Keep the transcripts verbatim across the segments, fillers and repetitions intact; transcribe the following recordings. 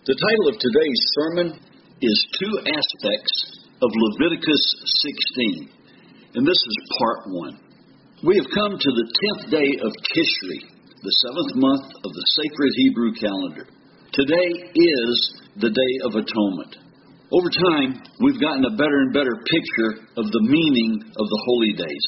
The title of today's sermon is Two Aspects of Leviticus sixteen, and this is part one. We have come to the tenth day of Tishri, the seventh month of the sacred Hebrew calendar. Today is the Day of Atonement. Over time, we've gotten a better and better picture of the meaning of the holy days.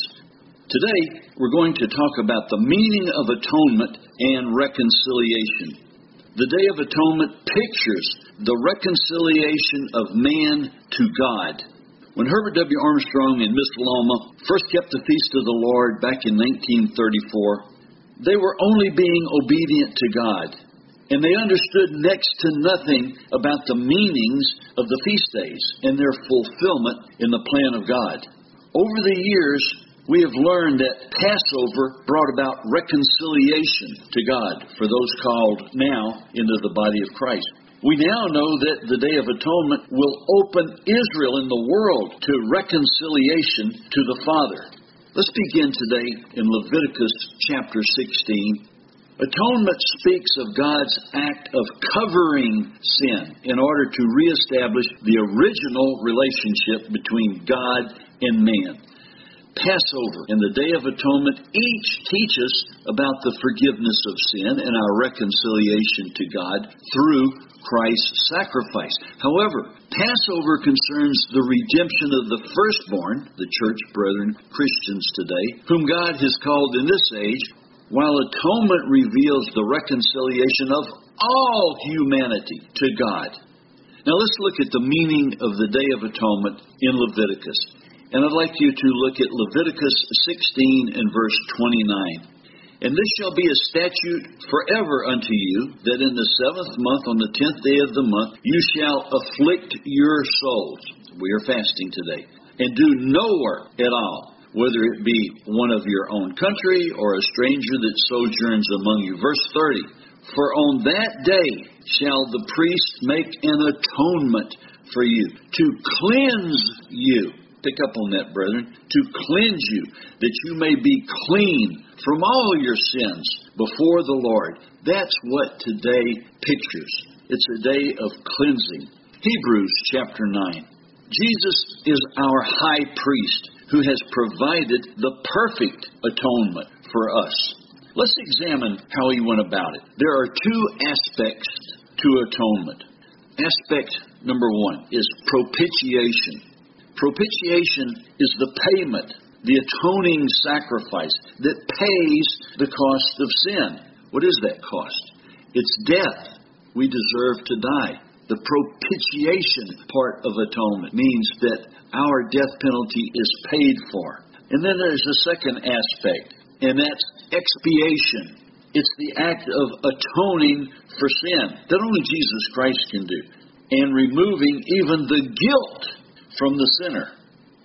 Today, we're going to talk about the meaning of atonement and reconciliation. The Day of Atonement pictures the reconciliation of man to God. When Herbert W. Armstrong and Miss Loma first kept the Feast of the Lord back in nineteen thirty-four, they were only being obedient to God, and they understood next to nothing about the meanings of the feast days and their fulfillment in the plan of God. Over the years, we have learned that Passover brought about reconciliation to God for those called now into the body of Christ. We now know that the Day of Atonement will open Israel and the world to reconciliation to the Father. Let's begin today in Leviticus chapter sixteen. Atonement speaks of God's act of covering sin in order to reestablish the original relationship between God and man. Passover and the Day of Atonement each teach us about the forgiveness of sin and our reconciliation to God through Christ's sacrifice. However, Passover concerns the redemption of the firstborn, the church brethren, Christians today, whom God has called in this age, while atonement reveals the reconciliation of all humanity to God. Now let's look at the meaning of the Day of Atonement in Leviticus. And I'd like you to look at Leviticus sixteen and verse twenty-nine. And this shall be a statute forever unto you, that in the seventh month, on the tenth day of the month, you shall afflict your souls. We are fasting today. And do no work at all, whether it be one of your own country or a stranger that sojourns among you. Verse thirty. For on that day shall the priest make an atonement for you, to cleanse you. Pick up on that, brethren. To cleanse you, that you may be clean from all your sins before the Lord. That's what today pictures. It's a day of cleansing. Hebrews chapter nine. Jesus is our high priest who has provided the perfect atonement for us. Let's examine how he went about it. There are two aspects to atonement. Aspect number one is propitiation. Propitiation is the payment, the atoning sacrifice that pays the cost of sin. What is that cost? It's death. We deserve to die. The propitiation part of atonement means that our death penalty is paid for. And then there's a second aspect, and that's expiation. It's the act of atoning for sin that only Jesus Christ can do, and removing even the guilt from the sinner.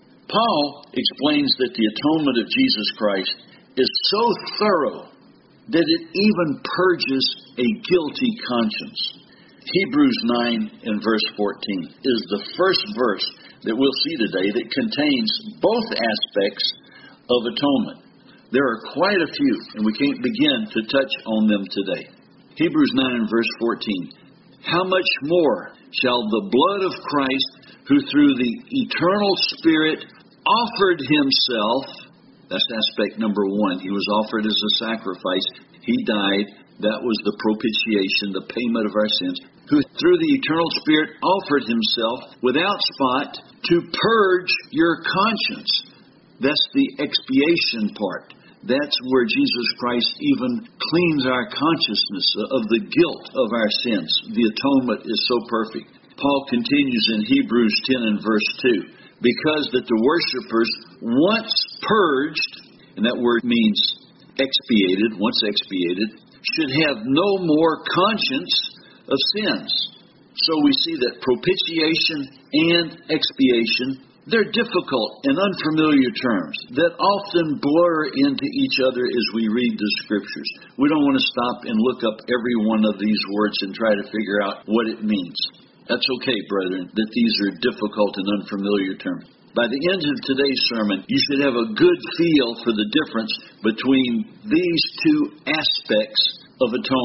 Paul explains that the atonement of Jesus Christ is so thorough that it even purges a guilty conscience. Hebrews nine and verse fourteen is the first verse that we'll see today that contains both aspects of atonement. There are quite a few, and we can't begin to touch on them today. Hebrews nine and verse fourteen. How much more shall the blood of Christ, who through the eternal Spirit offered himself, that's aspect number one, he was offered as a sacrifice, he died, that was the propitiation, the payment of our sins, who through the eternal Spirit offered himself without spot to purge your conscience. That's the expiation part. That's where Jesus Christ even cleans our consciousness of the guilt of our sins. The atonement is so perfect. Paul continues in Hebrews ten and verse two, because that the worshipers, once purged, and that word means expiated, once expiated, should have no more conscience of sins. So we see that propitiation and expiation, they're difficult and unfamiliar terms that often blur into each other as we read the Scriptures. We don't want to stop and look up every one of these words and try to figure out what it means. That's okay, brethren, that these are difficult and unfamiliar terms. By the end of today's sermon, you should have a good feel for the difference between these two aspects of atonement.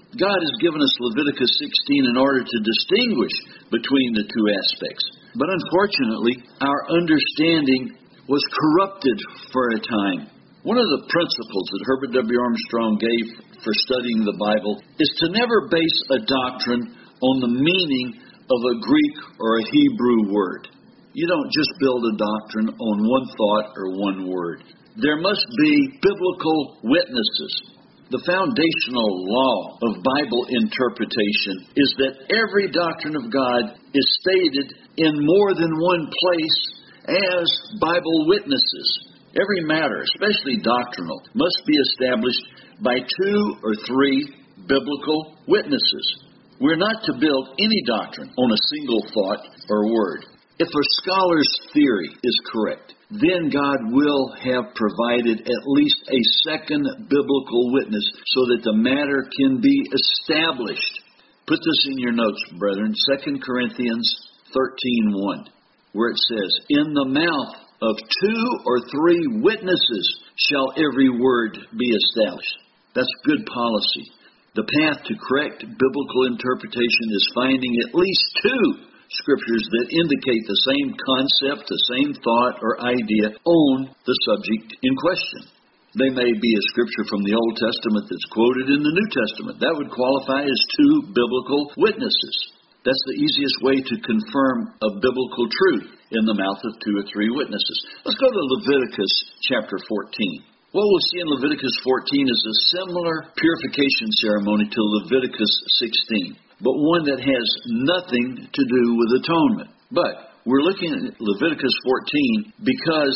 God has given us Leviticus sixteen in order to distinguish between the two aspects. But unfortunately, our understanding was corrupted for a time. One of the principles that Herbert W. Armstrong gave for studying the Bible is to never base a doctrine on the meaning of a Greek or a Hebrew word. You don't just build a doctrine on one thought or one word. There must be biblical witnesses. The foundational law of Bible interpretation is that every doctrine of God is stated in more than one place as Bible witnesses. Every matter, especially doctrinal, must be established by two or three biblical witnesses. We're not to build any doctrine on a single thought or word. If a scholar's theory is correct, then God will have provided at least a second biblical witness so that the matter can be established. Put this in your notes, brethren, Second Corinthians thirteen one, where it says, "In the mouth of two or three witnesses shall every word be established." That's good policy. The path to correct biblical interpretation is finding at least two Scriptures that indicate the same concept, the same thought or idea on the subject in question. They may be a Scripture from the Old Testament that's quoted in the New Testament. That would qualify as two biblical witnesses. That's the easiest way to confirm a biblical truth, in the mouth of two or three witnesses. Let's go to Leviticus chapter fourteen. What we'll see in Leviticus fourteen is a similar purification ceremony to Leviticus sixteen, but one that has nothing to do with atonement. But we're looking at Leviticus fourteen because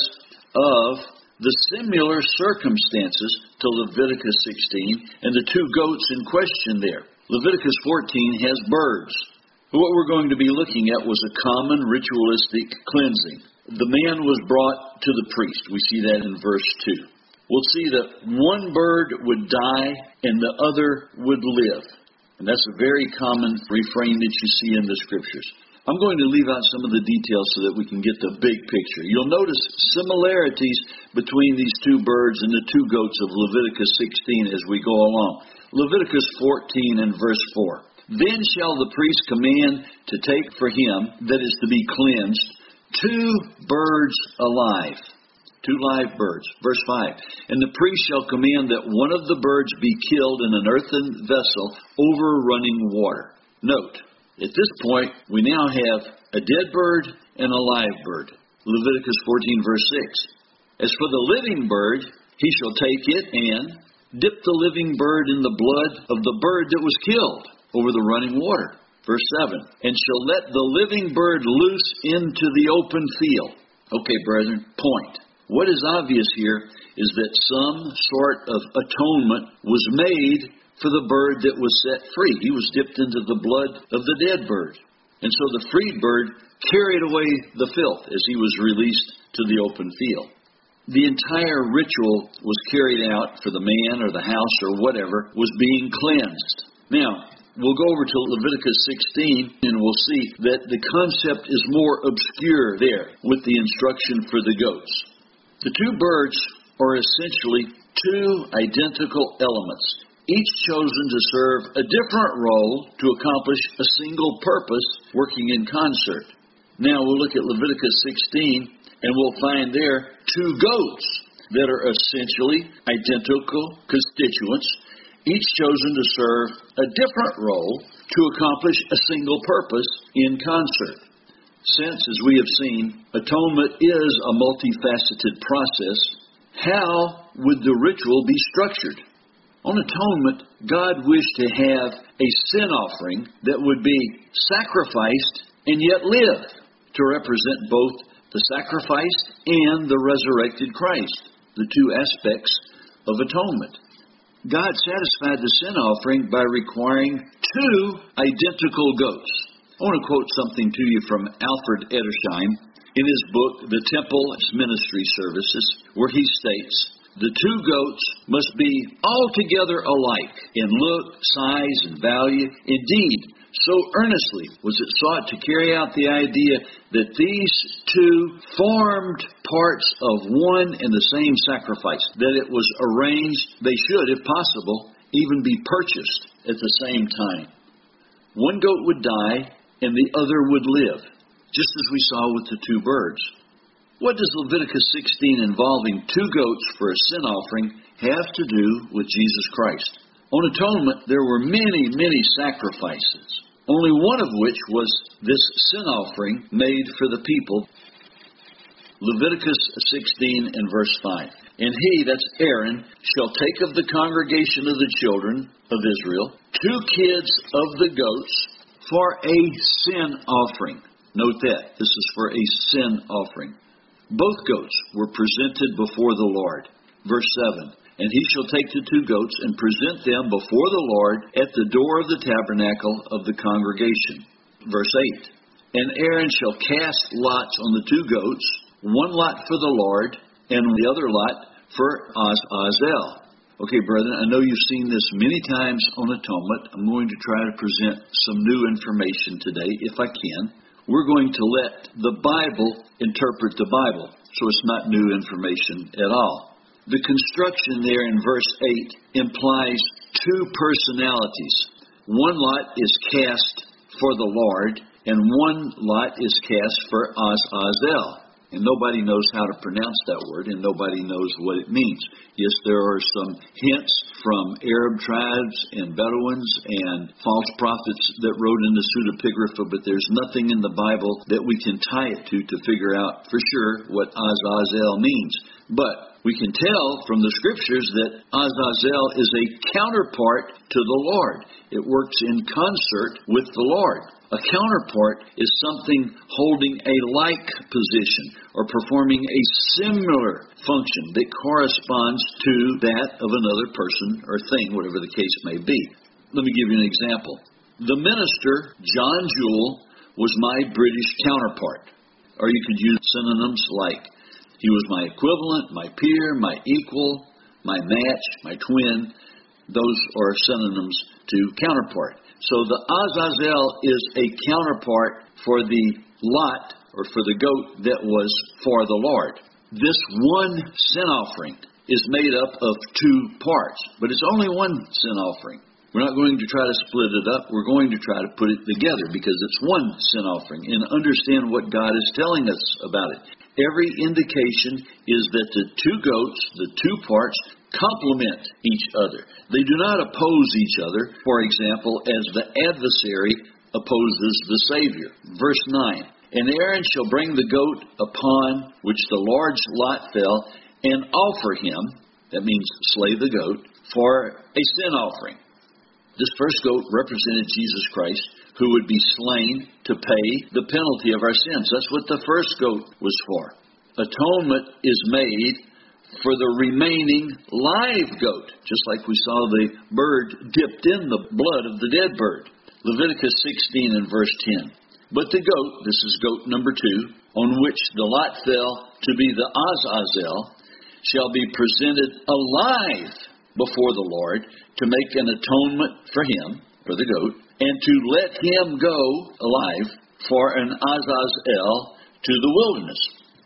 of the similar circumstances to Leviticus sixteen and the two goats in question there. Leviticus fourteen has birds. What we're going to be looking at was a common ritualistic cleansing. The man was brought to the priest. We see that in verse two. We'll see that one bird would die and the other would live. And that's a very common refrain that you see in the Scriptures. I'm going to leave out some of the details so that we can get the big picture. You'll notice similarities between these two birds and the two goats of Leviticus sixteen as we go along. Leviticus fourteen and verse four. "Then shall the priest command to take for him that is to be cleansed two birds alive." Two live birds. Verse five. "And the priest shall command that one of the birds be killed in an earthen vessel over running water." Note, at this point, we now have a dead bird and a live bird. Leviticus fourteen, verse six. "As for the living bird, he shall take it and dip the living bird in the blood of the bird that was killed over the running water." Verse seven. "And shall let the living bird loose into the open field." Okay, brethren, point. What is obvious here is that some sort of atonement was made for the bird that was set free. He was dipped into the blood of the dead bird. And so the freed bird carried away the filth as he was released to the open field. The entire ritual was carried out for the man or the house or whatever was being cleansed. Now, we'll go over to Leviticus sixteen and we'll see that the concept is more obscure there with the instruction for the goats. The two birds are essentially two identical elements, each chosen to serve a different role to accomplish a single purpose, working in concert. Now we'll look at Leviticus sixteen, and we'll find there two goats that are essentially identical constituents, each chosen to serve a different role to accomplish a single purpose in concert. Since, as we have seen, atonement is a multifaceted process, how would the ritual be structured? On atonement, God wished to have a sin offering that would be sacrificed and yet live, to represent both the sacrifice and the resurrected Christ, the two aspects of atonement. God satisfied the sin offering by requiring two identical goats. I want to quote something to you from Alfred Edersheim in his book, The Temple Ministry Services, where he states, "The two goats must be altogether alike in look, size, and value. Indeed, so earnestly was it sought to carry out the idea that these two formed parts of one and the same sacrifice, that it was arranged they should, if possible, even be purchased at the same time. One goat would die and the other would live, just as we saw with the two birds. What does Leviticus sixteen involving two goats for a sin offering have to do with Jesus Christ? On atonement, there were many, many sacrifices, only one of which was this sin offering made for the people. Leviticus sixteen and verse five. And he, that's Aaron, shall take of the congregation of the children of Israel two kids of the goats for a sin offering. Note that. This is for a sin offering. Both goats were presented before the Lord. Verse seven. And he shall take the two goats and present them before the Lord at the door of the tabernacle of the congregation. Verse eight. And Aaron shall cast lots on the two goats, one lot for the Lord, and the other lot for Azazel. Okay, brethren, I know you've seen this many times on atonement. I'm going to try to present some new information today, if I can. We're going to let the Bible interpret the Bible, so it's not new information at all. The construction there in verse eight implies two personalities. One lot is cast for the Lord, and one lot is cast for Azazel. And nobody knows how to pronounce that word, and nobody knows what it means. Yes, there are some hints from Arab tribes and Bedouins and false prophets that wrote in the pseudepigrapha, but there's nothing in the Bible that we can tie it to to figure out for sure what Azazel means. But we can tell from the Scriptures that Azazel is a counterpart to the Lord. It works in concert with the Lord. A counterpart is something holding a like position or performing a similar function that corresponds to that of another person or thing, whatever the case may be. Let me give you an example. The minister, John Jewell, was my British counterpart. Or you could use synonyms like he was my equivalent, my peer, my equal, my match, my twin. Those are synonyms to counterpart. So the Azazel is a counterpart for the lot, or for the goat that was for the Lord. This one sin offering is made up of two parts, but it's only one sin offering. We're not going to try to split it up. We're going to try to put it together because it's one sin offering and understand what God is telling us about it. Every indication is that the two goats, the two parts, complement each other. They do not oppose each other, for example, as the adversary opposes the Savior. Verse nine, and Aaron shall bring the goat upon which the Lord's lot fell and offer him, that means slay the goat, for a sin offering. This first goat represented Jesus Christ, who would be slain to pay the penalty of our sins. That's what the first goat was for. Atonement is made for the remaining live goat, just like we saw the bird dipped in the blood of the dead bird. Leviticus sixteen and verse ten. But the goat, this is goat number two, on which the lot fell to be the Azazel, shall be presented alive before the Lord to make an atonement for him, for the goat, and to let him go alive for an Azazel to the wilderness.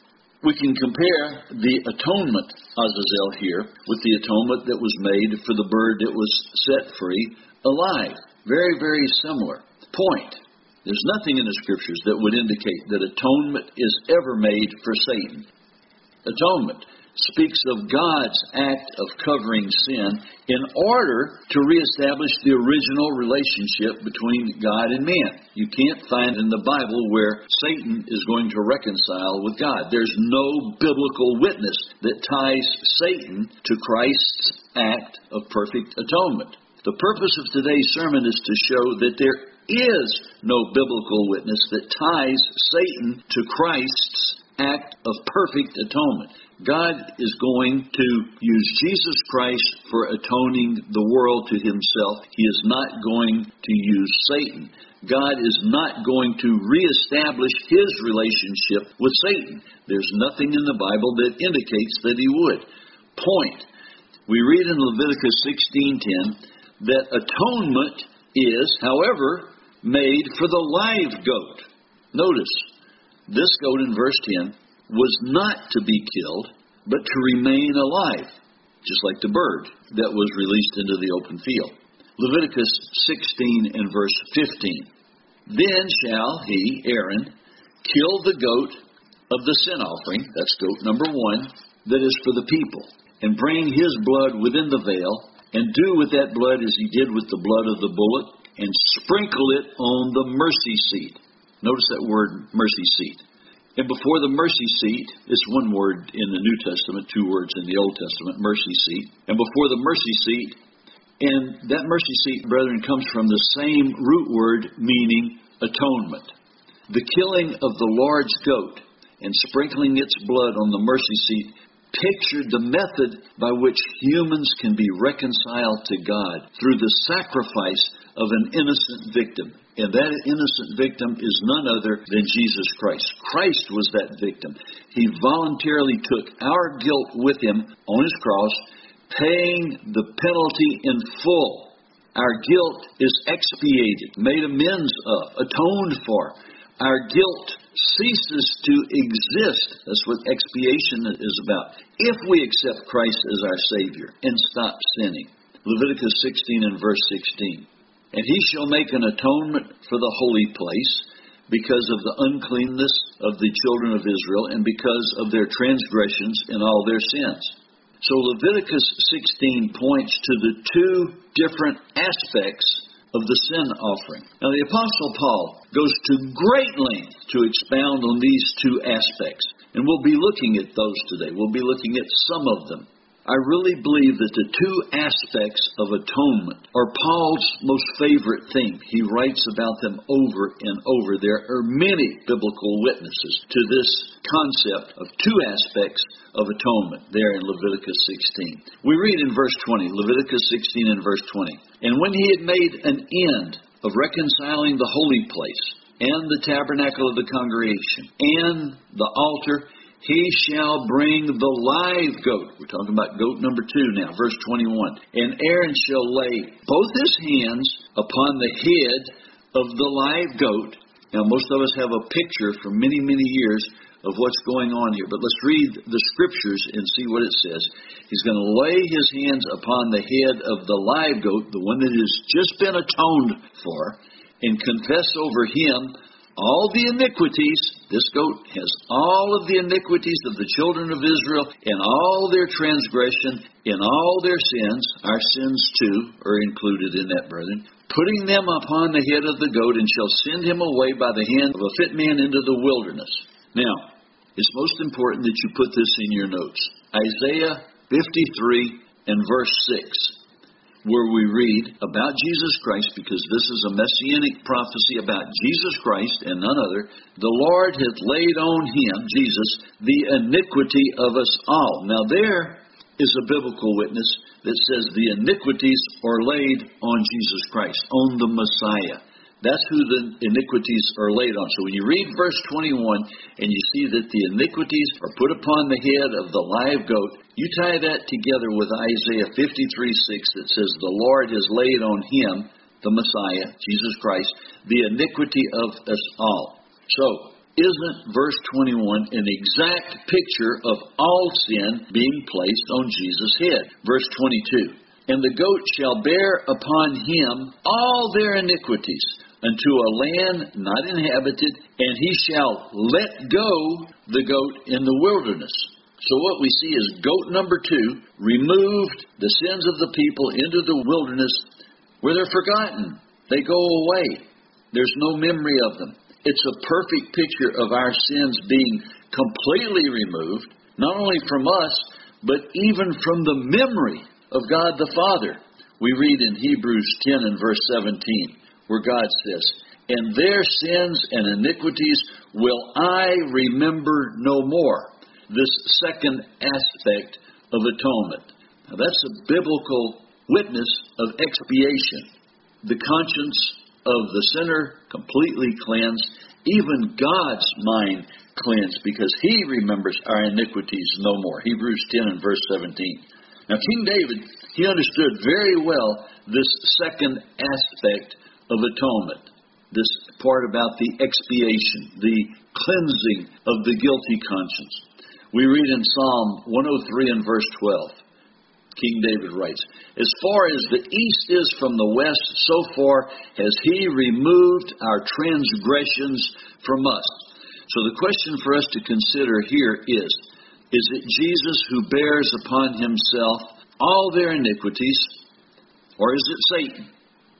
We can compare the atonement Azazel here with the atonement that was made for the bird that was set free alive. Very, very similar. Point. There's nothing in the Scriptures that would indicate that atonement is ever made for Satan. Atonement speaks of God's act of covering sin in order to reestablish the original relationship between God and man. You can't find in the Bible where Satan is going to reconcile with God. There's no biblical witness that ties Satan to Christ's act of perfect atonement. The purpose of today's sermon is to show that there is no biblical witness that ties Satan to Christ's act of perfect atonement. God is going to use Jesus Christ for atoning the world to himself. He is not going to use Satan. God is not going to reestablish his relationship with Satan. There's nothing in the Bible that indicates that he would. Point. We read in Leviticus sixteen ten that atonement is, however, made for the live goat. Notice, this goat in verse ten was not to be killed, but to remain alive. just like the bird that was released into the open field. Leviticus sixteen and verse fifteen. Then shall he, Aaron, kill the goat of the sin offering, that's goat number one, that is for the people, and bring his blood within the veil, and do with that blood as he did with the blood of the bullock, and sprinkle it on the mercy seat. Notice that word, mercy seat. And before the mercy seat, it's one word in the New Testament, two words in the Old Testament, mercy seat. And before the mercy seat, and that mercy seat, brethren, comes from the same root word meaning atonement. The killing of the large goat and sprinkling its blood on the mercy seat pictured the method by which humans can be reconciled to God through the sacrifice of an innocent victim. And that innocent victim is none other than Jesus Christ. Christ was that victim. He voluntarily took our guilt with him on his cross, paying the penalty in full. Our guilt is expiated, made amends of, atoned for. Our guilt ceases to exist. That's what expiation is about. If we accept Christ as our Savior and stop sinning. Leviticus sixteen and verse sixteen. And he shall make an atonement for the holy place because of the uncleanness of the children of Israel and because of their transgressions and all their sins. So Leviticus sixteen points to the two different aspects of the sin offering. Now the Apostle Paul goes to great length to expound on these two aspects. And we'll be looking at those today. We'll be looking at some of them. I really believe that the two aspects of atonement are Paul's most favorite thing. He writes about them over and over. There are many biblical witnesses to this concept of two aspects of atonement there in Leviticus sixteen. We read in verse twenty, Leviticus sixteen and verse twenty. And when he had made an end of reconciling the holy place and the tabernacle of the congregation and the altar, he shall bring the live goat. We're talking about goat number two now, verse twenty-one. And Aaron shall lay both his hands upon the head of the live goat. Now, most of us have a picture from many, many years of what's going on here. But let's read the scriptures and see what it says. He's going to lay his hands upon the head of the live goat, the one that has just been atoned for, and confess over him all the iniquities. This goat has all of the iniquities of the children of Israel and all their transgression and all their sins. Our sins, too, are included in that, brethren. Putting them upon the head of the goat, and shall send him away by the hand of a fit man into the wilderness. Now, it's most important that you put this in your notes. Isaiah fifty-three and verse six. Where we read about Jesus Christ, because this is a messianic prophecy about Jesus Christ and none other. The Lord hath laid on him, Jesus, the iniquity of us all. Now there is a biblical witness that says the iniquities are laid on Jesus Christ, on the Messiah. That's who the iniquities are laid on. So when you read verse twenty-one and you see that the iniquities are put upon the head of the live goat, you tie that together with Isaiah fifty-three six that says the Lord has laid on him, the Messiah, Jesus Christ, the iniquity of us all. So, isn't verse twenty-one an exact picture of all sin being placed on Jesus' head? Verse twenty-two, and the goat shall bear upon him all their iniquities, unto a land not inhabited, and he shall let go the goat in the wilderness. So what we see is goat number two removed the sins of the people into the wilderness where they're forgotten. They go away. There's no memory of them. It's a perfect picture of our sins being completely removed, not only from us, but even from the memory of God the Father. We read in Hebrews ten and verse seventeen, where God says, and their sins and iniquities will I remember no more. This second aspect of atonement. Now that's a biblical witness of expiation. The conscience of the sinner completely cleansed, even God's mind cleansed, because he remembers our iniquities no more. Hebrews ten and verse seventeen. Now King David, he understood very well this second aspect of atonement. This part about the expiation, the cleansing of the guilty conscience. We read in Psalm one oh three and verse twelve, King David writes, as far as the east is from the west, so far has he removed our transgressions from us. So the question for us to consider here is, is it Jesus who bears upon himself all their iniquities, or is it Satan?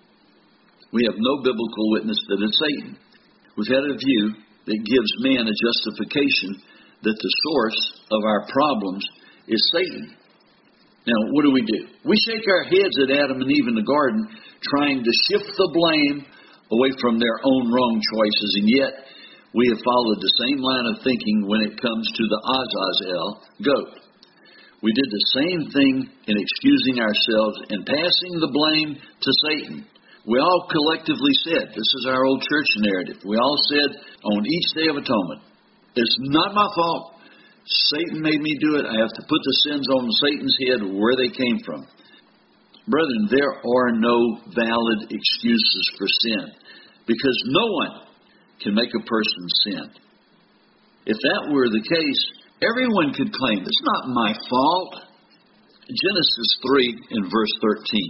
We have no biblical witness that it's Satan. We've had a view that gives man a justification that the source of our problems is Satan. Now, what do we do? We shake our heads at Adam and Eve in the garden, trying to shift the blame away from their own wrong choices, and yet we have followed the same line of thinking when it comes to the Azazel goat. We did the same thing in excusing ourselves and passing the blame to Satan. We all collectively said, this is our old church narrative, we all said on each Day of Atonement, it's not my fault. Satan made me do it. I have to put the sins on Satan's head where they came from. Brethren, there are no valid excuses for sin because no one can make a person sin. If that were the case, everyone could claim, it's not my fault. Genesis three in verse thirteen.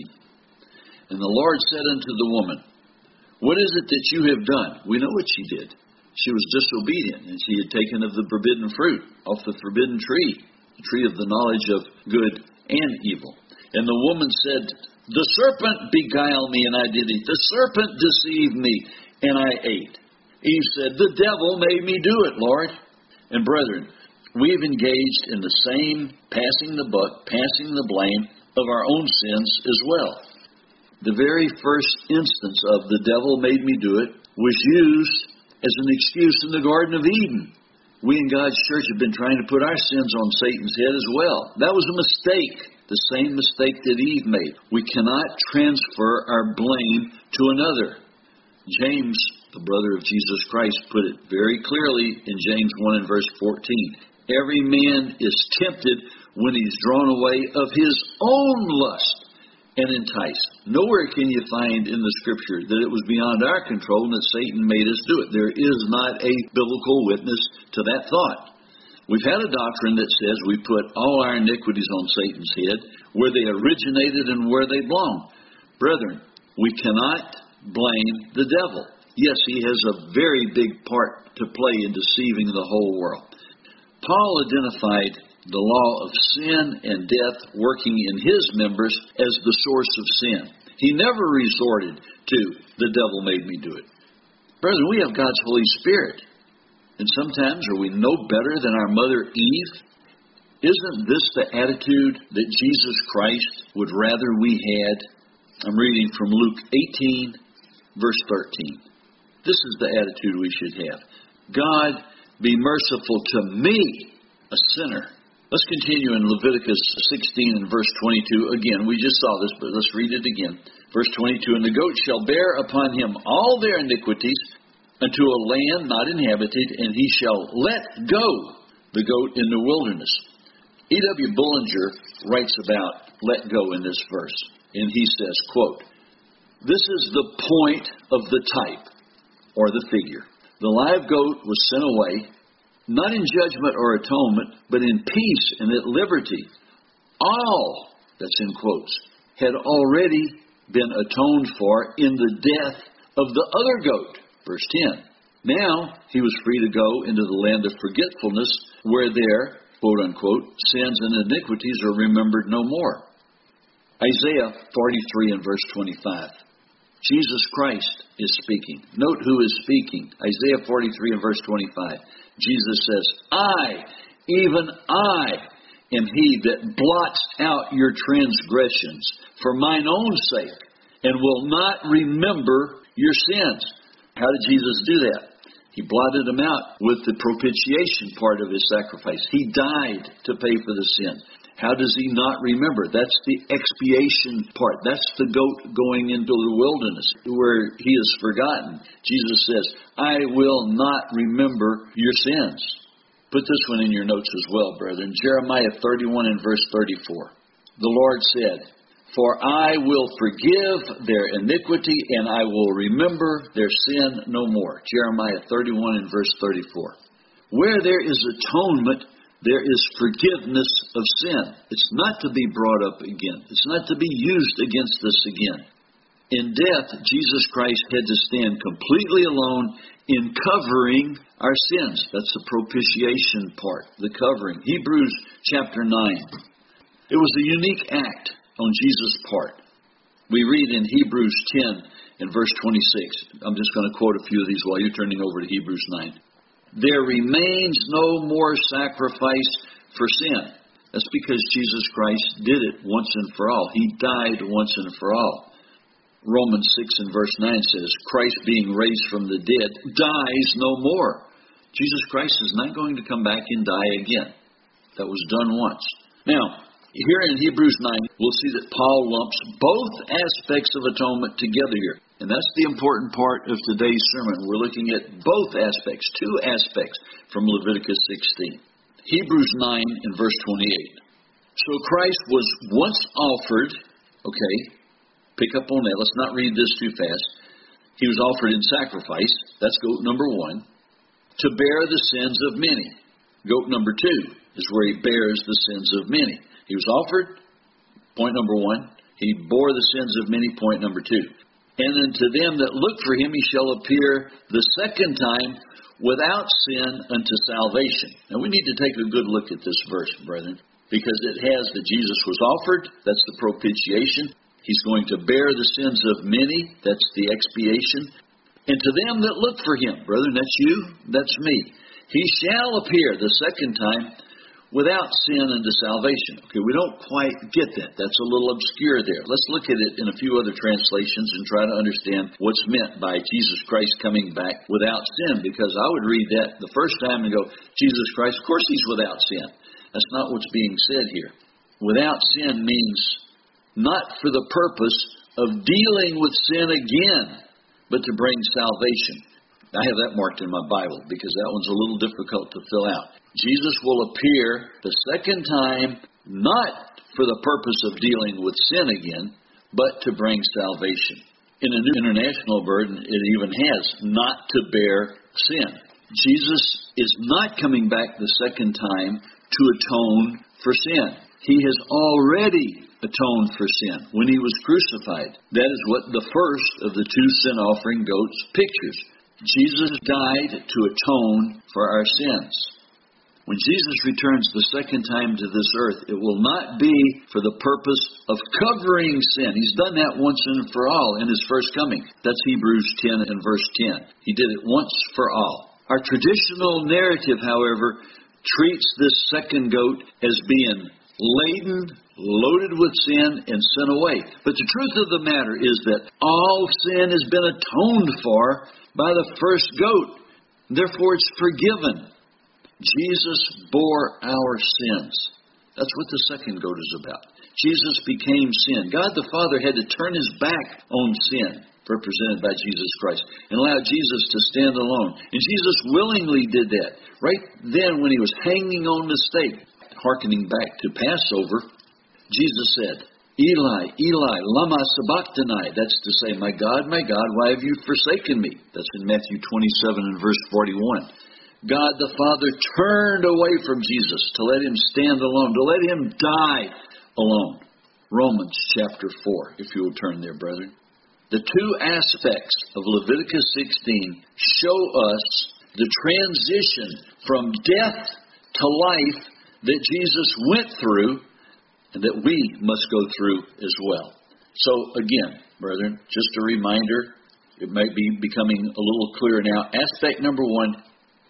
And the Lord said unto the woman, what is it that you have done? We know what she did. She was disobedient, and she had taken of the forbidden fruit off the forbidden tree, the tree of the knowledge of good and evil. And the woman said, the serpent beguiled me, and I did eat. The serpent deceived me, and I ate. Eve said, the devil made me do it, Lord. And brethren, we've engaged in the same passing the buck, passing the blame of our own sins as well. The very first instance of the devil made me do it was used as an excuse in the Garden of Eden. We in God's church have been trying to put our sins on Satan's head as well. That was a mistake, the same mistake that Eve made. We cannot transfer our blame to another. James, the brother of Jesus Christ, put it very clearly in James one and verse fourteen. Every man is tempted when he's drawn away of his own lust and enticed. Nowhere can you find in the Scripture that it was beyond our control and that Satan made us do it. There is not a biblical witness to that thought. We've had a doctrine that says we put all our iniquities on Satan's head, where they originated and where they belong. Brethren, we cannot blame the devil. Yes, he has a very big part to play in deceiving the whole world. Paul identified the law of sin and death working in his members as the source of sin. He never resorted to, the devil made me do it. Brethren, we have God's Holy Spirit. And sometimes are we no better than our mother Eve? Isn't this the attitude that Jesus Christ would rather we had? I'm reading from Luke eighteen, verse thirteen. This is the attitude we should have. God, be merciful to me, a sinner. Let's continue in Leviticus sixteen and verse twenty-two. Again, we just saw this, but let's read it again. Verse twenty-two, and the goat shall bear upon him all their iniquities unto a land not inhabited, and he shall let go the goat in the wilderness. E W Bullinger writes about let go in this verse, and he says, quote, this is the point of the type, or the figure. The live goat was sent away, not in judgment or atonement, but in peace and at liberty. All, that's in quotes, had already been atoned for in the death of the other goat. Verse ten. Now he was free to go into the land of forgetfulness, where their, quote unquote, sins and iniquities are remembered no more. Isaiah forty-three and verse twenty-five. Jesus Christ is speaking. Note who is speaking. Isaiah forty-three and verse twenty-five. Jesus says, I, even I, am he that blots out your transgressions for mine own sake, and will not remember your sins. How did Jesus do that? He blotted them out with the propitiation part of his sacrifice. He died to pay for the sin. How does he not remember? That's the expiation part. That's the goat going into the wilderness where he is forgotten. Jesus says, I will not remember your sins. Put this one in your notes as well, brethren. Jeremiah thirty-one and verse thirty-four. The Lord said, for I will forgive their iniquity and I will remember their sin no more. Jeremiah thirty-one and verse thirty-four. Where there is atonement, There is forgiveness of sin. It's not to be brought up again. It's not to be used against us again. In death, Jesus Christ had to stand completely alone in covering our sins. That's the propitiation part, the covering. Hebrews chapter nine. It was a unique act on Jesus' part. We read in Hebrews ten and verse twenty-six. I'm just going to quote a few of these while you're turning over to Hebrews nine. There remains no more sacrifice for sin. That's because Jesus Christ did it once and for all. He died once and for all. Romans six and verse nine says, Christ being raised from the dead dies no more. Jesus Christ is not going to come back and die again. That was done once. Now, here in Hebrews nine, we'll see that Paul lumps both aspects of atonement together here. And that's the important part of today's sermon. We're looking at both aspects, two aspects from Leviticus sixteen. Hebrews nine and verse twenty-eight. So Christ was once offered, okay, pick up on that. Let's not read this too fast. He was offered in sacrifice. That's goat number one. To bear the sins of many. Goat number two is where he bears the sins of many. He was offered, point number one. He bore the sins of many, point number two. And unto them that look for him he shall appear the second time without sin unto salvation. Now we need to take a good look at this verse, brethren, because it has that Jesus was offered. That's the propitiation. He's going to bear the sins of many. That's the expiation. And to them that look for him, brethren, that's you, that's me. He shall appear the second time without sin unto salvation. Okay, we don't quite get that. That's a little obscure there. Let's look at it in a few other translations and try to understand what's meant by Jesus Christ coming back without sin, because I would read that the first time and go, Jesus Christ, of course he's without sin. That's not what's being said here. Without sin means not for the purpose of dealing with sin again, but to bring salvation. I have that marked in my Bible because that one's a little difficult to fill out. Jesus will appear the second time, not for the purpose of dealing with sin again, but to bring salvation. In a New International Version, it even has not to bear sin. Jesus is not coming back the second time to atone for sin. He has already atoned for sin when he was crucified. That is what the first of the two sin offering goats pictures. Jesus died to atone for our sins. When Jesus returns the second time to this earth, it will not be for the purpose of covering sin. He's done that once and for all in his first coming. That's Hebrews ten and verse ten. He did it once for all. Our traditional narrative, however, treats this second goat as being laden, loaded with sin, and sent away. But the truth of the matter is that all sin has been atoned for by the first goat. Therefore, it's forgiven. Jesus bore our sins. That's what the second goat is about. Jesus became sin. God the Father had to turn his back on sin, represented by Jesus Christ, and allow Jesus to stand alone. And Jesus willingly did that. Right then, when he was hanging on the stake, hearkening back to Passover, Jesus said, Eli, Eli, lama sabachthani. That's to say, my God, my God, why have you forsaken me? That's in Matthew twenty-seven and verse forty-one. God the Father turned away from Jesus to let him stand alone, to let him die alone. Romans chapter four, if you will turn there, brethren. The two aspects of Leviticus sixteen show us the transition from death to life that Jesus went through and that we must go through as well. So again, brethren, just a reminder, it may be becoming a little clearer now. Aspect number one,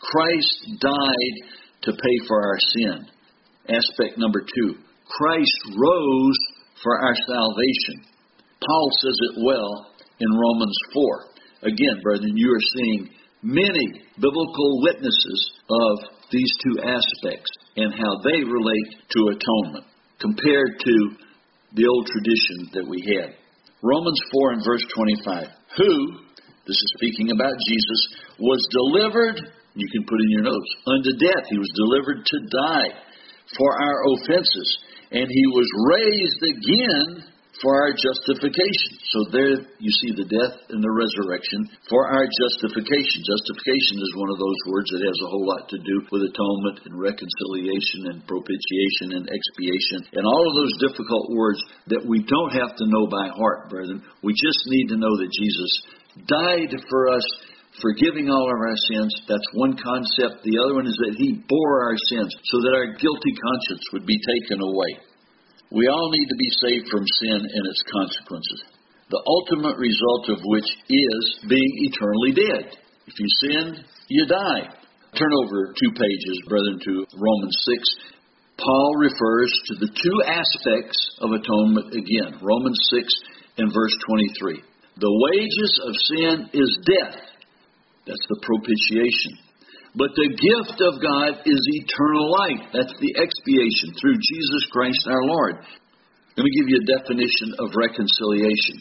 Christ died to pay for our sin. Aspect number two, Christ rose for our salvation. Paul says it well in Romans four. Again, brethren, you are seeing many biblical witnesses of these two aspects and how they relate to atonement compared to the old tradition that we had. Romans four and verse twenty-five. Who, this is speaking about Jesus, was delivered, you can put in your notes, unto death. He was delivered to die for our offenses. And he was raised again for our justification. So there you see the death and the resurrection for our justification. Justification is one of those words that has a whole lot to do with atonement and reconciliation and propitiation and expiation and all of those difficult words that we don't have to know by heart, brethren. We just need to know that Jesus died for us, forgiving all of our sins. That's one concept. The other one is that He bore our sins so that our guilty conscience would be taken away. We all need to be saved from sin and its consequences, the ultimate result of which is being eternally dead. If you sin, you die. Turn over two pages, brethren, to Romans six. Paul refers to the two aspects of atonement again. Romans six and verse twenty-three. The wages of sin is death. That's the propitiation. But the gift of God is eternal life. That's the expiation through Jesus Christ our Lord. Let me give you a definition of reconciliation.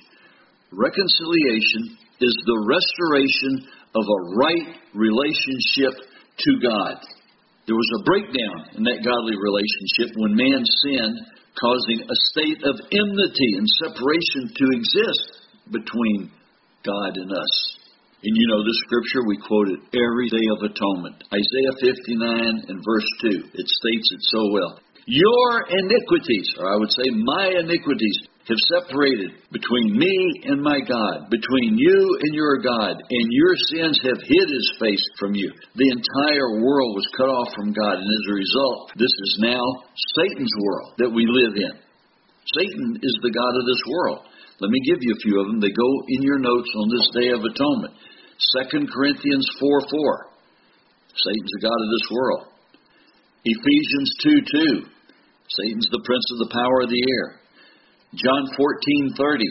Reconciliation is the restoration of a right relationship to God. There was a breakdown in that godly relationship when man sinned, causing a state of enmity and separation to exist between God and us. And you know this scripture, we quote it every day of atonement. Isaiah fifty-nine and verse two. It states it so well. Your iniquities, or I would say my iniquities, have separated between me and my God, between you and your God, and your sins have hid His face from you. The entire world was cut off from God, and as a result, this is now Satan's world that we live in. Satan is the god of this world. Let me give you a few of them. They go in your notes on this day of atonement. Second Corinthians four four. Satan's the god of this world. Ephesians two two. Satan's the prince of the power of the air. John fourteen thirty.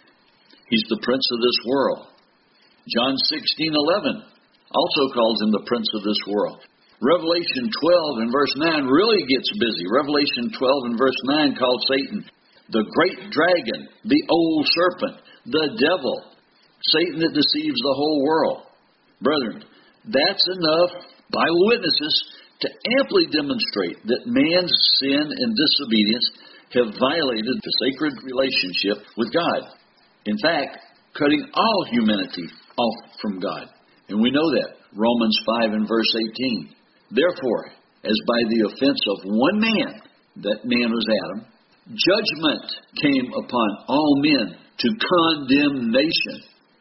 He's the prince of this world. John sixteen eleven also calls him the prince of this world. Revelation twelve and verse nine really gets busy. Revelation twelve and verse nine called Satan the great dragon, the old serpent, the devil, Satan that deceives the whole world. Brethren, that's enough Bible witnesses to amply demonstrate that man's sin and disobedience have violated the sacred relationship with God. In fact, cutting all humanity off from God. And we know that. Romans five and verse eighteen. Therefore, as by the offense of one man, that man was Adam, judgment came upon all men to condemnation.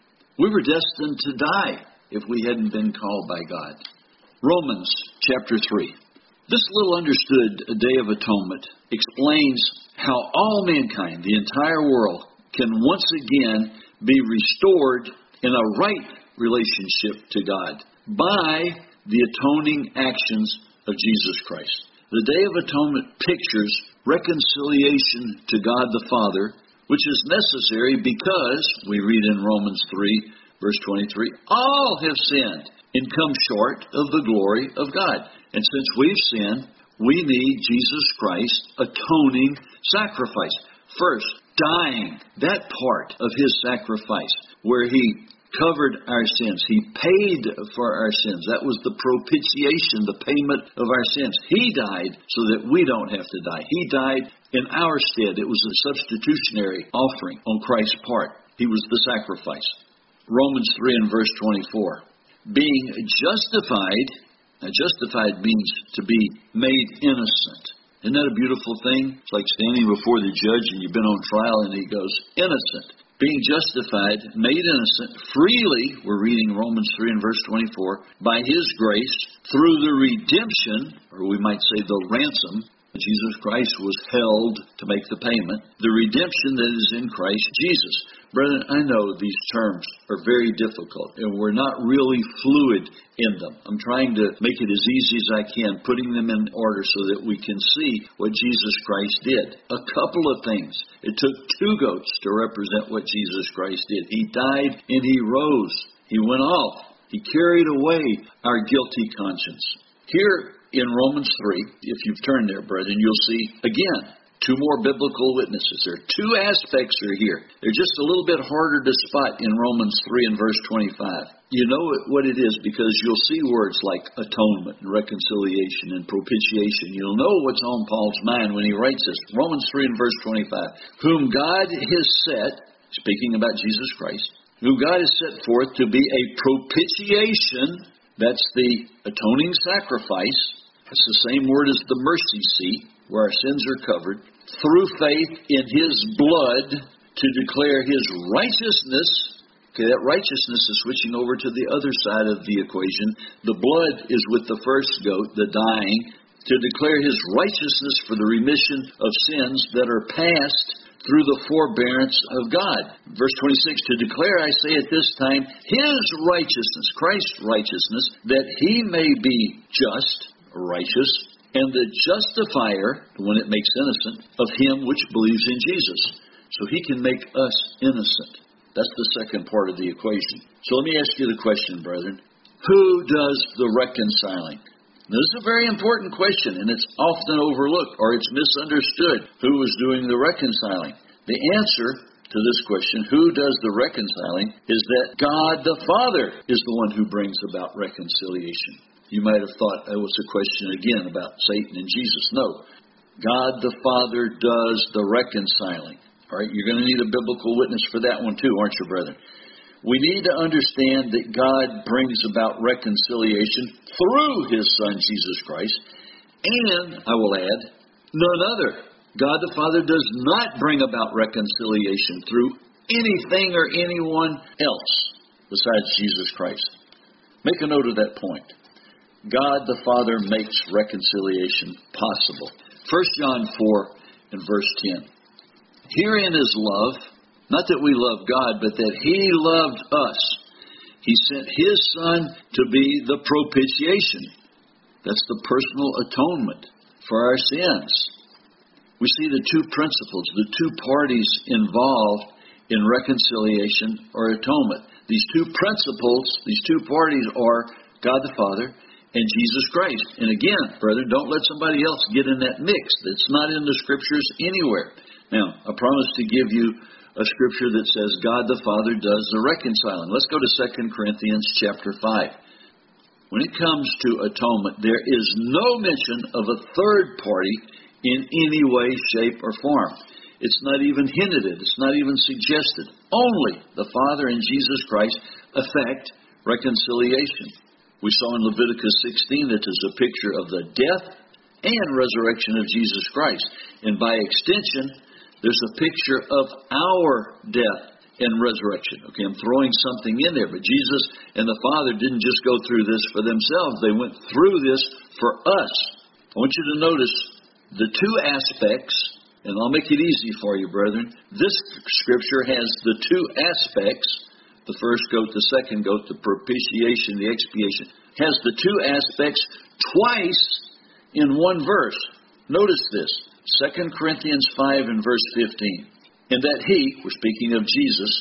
We were destined to die if we hadn't been called by God. Romans chapter three. This little understood Day of Atonement explains how all mankind, the entire world, can once again be restored in a right relationship to God by the atoning actions of Jesus Christ. The Day of Atonement pictures reconciliation to God the Father, which is necessary because, we read in Romans three, verse twenty-three, all have sinned and come short of the glory of God. And since we've sinned, we need Jesus Christ's atoning sacrifice. First, dying, that part of His sacrifice, where He covered our sins. He paid for our sins. That was the propitiation, the payment of our sins. He died so that we don't have to die. He died in our stead. It was a substitutionary offering on Christ's part. He was the sacrifice. Romans three and verse twenty-four. Being justified, now justified means to be made innocent. Isn't that a beautiful thing? It's like standing before the judge and you've been on trial and he goes, innocent. Being justified, made innocent, freely, we're reading Romans three and verse twenty-four, by His grace, through the redemption, or we might say the ransom, Jesus Christ was held to make the payment, the redemption that is in Christ Jesus. Brethren, I know these terms are very difficult, and we're not really fluid in them. I'm trying to make it as easy as I can, putting them in order so that we can see what Jesus Christ did. A couple of things. It took two goats to represent what Jesus Christ did. He died and He rose. He went off. He carried away our guilty conscience. Here in Romans three, if you've turned there, brethren, you'll see, again, Two more biblical witnesses. There are two aspects are here. They're just a little bit harder to spot in Romans three and verse twenty-five. You know what it is because you'll see words like atonement and reconciliation and propitiation. You'll know what's on Paul's mind when he writes this. Romans three and verse twenty-five. Whom God has set, speaking about Jesus Christ, whom God has set forth to be a propitiation, that's the atoning sacrifice. That's the same word as the mercy seat, where our sins are covered, through faith in His blood to declare His righteousness. Okay, that righteousness is switching over to the other side of the equation. The blood is with the first goat, the dying, to declare His righteousness for the remission of sins that are past through the forbearance of God. Verse twenty-six, to declare, I say at this time, His righteousness, Christ's righteousness, that He may be just, righteous, and the justifier, when it makes innocent, of him which believes in Jesus. So He can make us innocent. That's the second part of the equation. So let me ask you the question, brethren. Who does the reconciling? This is a very important question, and it's often overlooked, or it's misunderstood. Who is doing the reconciling? The answer to this question, who does the reconciling, is that God the Father is the one who brings about reconciliation. You might have thought that was a question again about Satan and Jesus. No. God the Father does the reconciling. All right, you're going to need a biblical witness for that one too, aren't you, brethren? We need to understand that God brings about reconciliation through His Son, Jesus Christ, and, I will add, none other. God the Father does not bring about reconciliation through anything or anyone else besides Jesus Christ. Make a note of that point. God the Father makes reconciliation possible. First John four and verse ten. Herein is love, not that we love God, but that He loved us. He sent His Son to be the propitiation. That's the personal atonement for our sins. We see the two principles, the two parties involved in reconciliation or atonement. These two principles, these two parties are God the Father and Jesus Christ. And again, brethren, don't let somebody else get in that mix. That's not in the Scriptures anywhere. Now, I promise to give you a Scripture that says God the Father does the reconciling. Let's go to Second Corinthians chapter five. When it comes to atonement, there is no mention of a third party in any way, shape, or form. It's not even hinted at. It's not even suggested. Only the Father and Jesus Christ effect reconciliation. We saw in Leviticus sixteen that is a picture of the death and resurrection of Jesus Christ. And by extension, there's a picture of our death and resurrection. Okay, I'm throwing something in there, but Jesus and the Father didn't just go through this for themselves. They went through this for us. I want you to notice the two aspects, and I'll make it easy for you, brethren. This Scripture has the two aspects, the first goat, the second goat, the propitiation, the expiation, has the two aspects twice in one verse. Notice this, Second Corinthians five and verse fifteen. And that He, we're speaking of Jesus,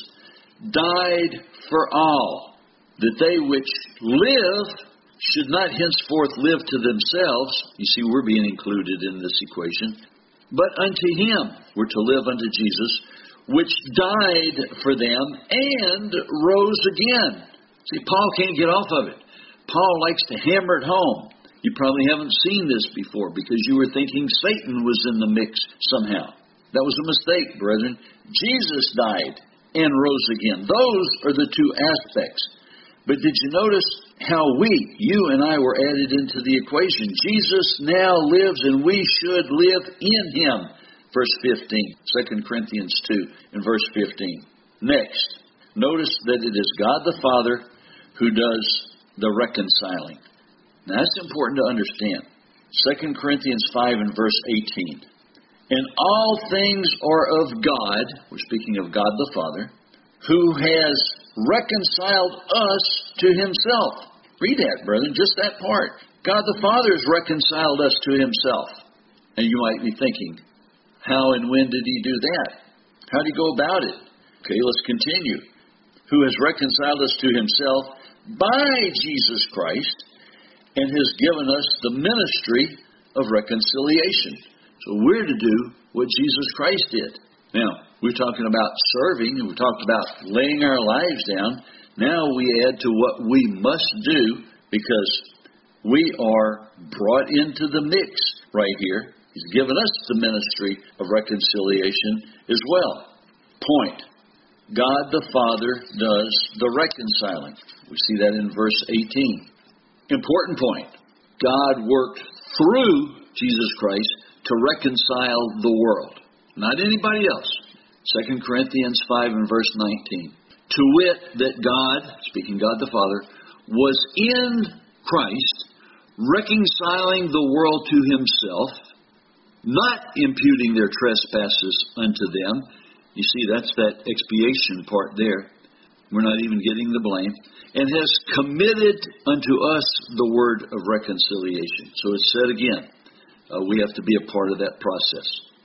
died for all, that they which live should not henceforth live to themselves. You see, we're being included in this equation. But unto Him, we're to live unto Jesus, which died for them and rose again. See, Paul can't get off of it. Paul likes to hammer it home. You probably haven't seen this before because you were thinking Satan was in the mix somehow. That was a mistake, brethren. Jesus died and rose again. Those are the two aspects. But did you notice how we, you and I, were added into the equation? Jesus now lives and we should live in Him. Verse fifteen, Second Corinthians two and verse fifteen. Next, notice that it is God the Father who does the reconciling. Now that's important to understand. Second Corinthians five and verse eighteen. And all things are of God, we're speaking of God the Father, who has reconciled us to Himself. Read that, brethren, just that part. God the Father has reconciled us to Himself. And you might be thinking, how and when did He do that? How did He go about it? Okay, let's continue. Who has reconciled us to Himself by Jesus Christ and has given us the ministry of reconciliation. So we're to do what Jesus Christ did. Now, we're talking about serving, and we talked about laying our lives down. Now we add to what we must do, because we are brought into the mix right here. He's given us the ministry of reconciliation as well. Point. God the Father does the reconciling. We see that in verse eighteen. Important point. God worked through Jesus Christ to reconcile the world, not anybody else. Second Corinthians five and verse nineteen. To wit, that God, speaking God the Father, was in Christ, reconciling the world to himself, not imputing their trespasses unto them. You see, that's that expiation part there. We're not even getting the blame. And has committed unto us the word of reconciliation. So it's said again, uh, we have to be a part of that process.